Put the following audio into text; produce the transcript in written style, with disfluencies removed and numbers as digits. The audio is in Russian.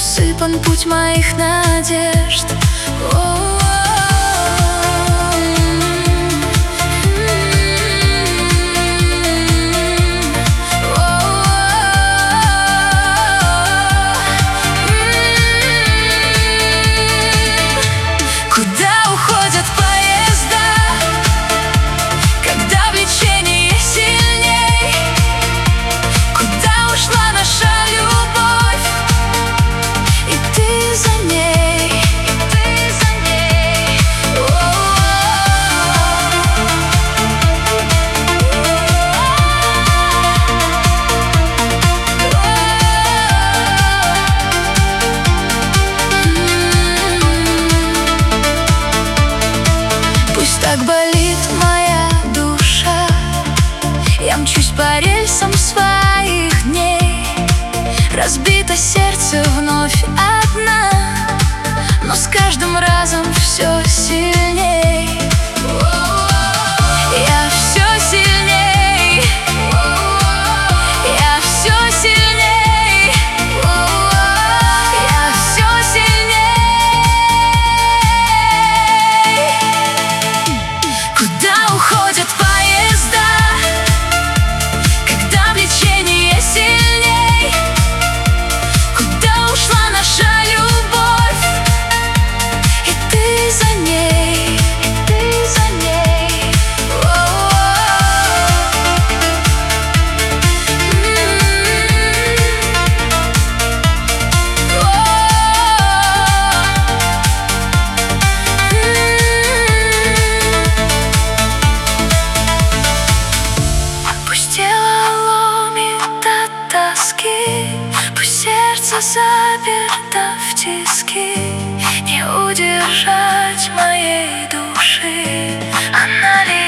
усыпан путь моих надежд. Куда уходят поезда, когда влечение сильней? Куда ушла наша любовь, и ты за ней, и ты за ней? Пусть так болит моя душа, я мчусь по рельсам своих дней. Разбито сердце вновь одна, но с каждым разом все сильней. Я все сильней, я все сильней, я все сильней. Куда уходят поезда, когда влечение сильней? Куда ушла наша любовь, и ты за ней, и ты за ней? Пусть тело ломит от тоски, пусть сердце заперто в тиски, не удержать моей души, она лишь